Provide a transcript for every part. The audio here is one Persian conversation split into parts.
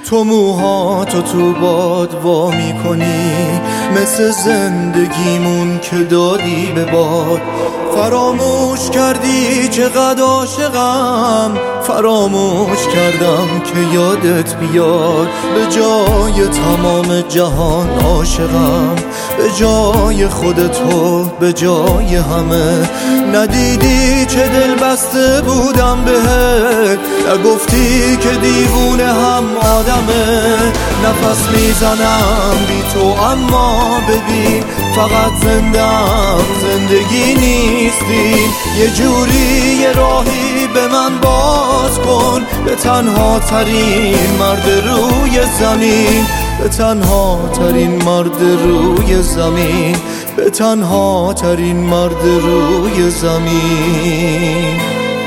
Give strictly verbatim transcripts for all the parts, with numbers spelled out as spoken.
تو موهاتو تو باد وا میکنی، مثل زندگیمون که دادی به باد. فراموش کردی چقدر عاشقم، فراموش کردم که یادت بیاد. به جای تمام جهان عاشقم، به جای خودتو، به جای همه. ندیدی چه دل بسته بودم بهت، نگفتی که دیوونه هم آدمه. نفس میزنم بی تو اما ببین فقط زندم، زندگی نیستی. یه جوری یه راهی به من باز کن، به تنها ترین مرد روی زمین، به تنها ترین مرد روی زمین، به تنها ترین مرد روی زمین.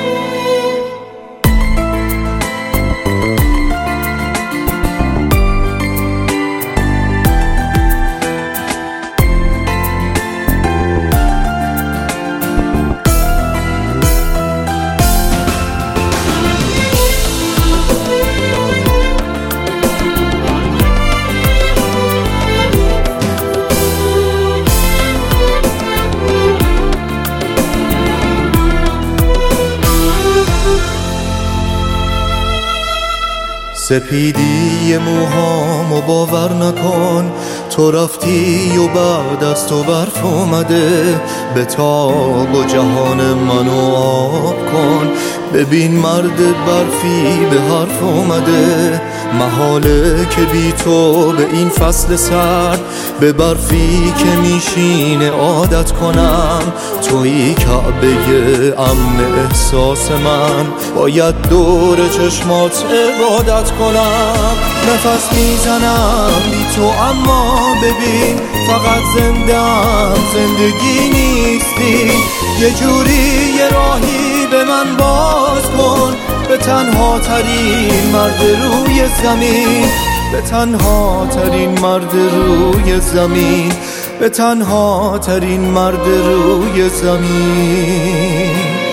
سپیدی موهامو باور نکن، تو رفتی و بعد از تو برف اومده. به تاب و جهان منو آب کن، ببین مرد برفی به حرف اومده. محاله که بی تو به این فصل سرد، به برفی که میشینه عادت کنم. توی کعبه امن احساس من، باید دور چشمات عبادت کنم. نفس میزنم بی تو اما ببین فقط زندم، زندگی نیستی. یه جوری یه راهی به من باز کن، به تنها ترین مرد روی زمین، به تنها ترین مرد روی زمین، به تنها ترین مرد روی زمین.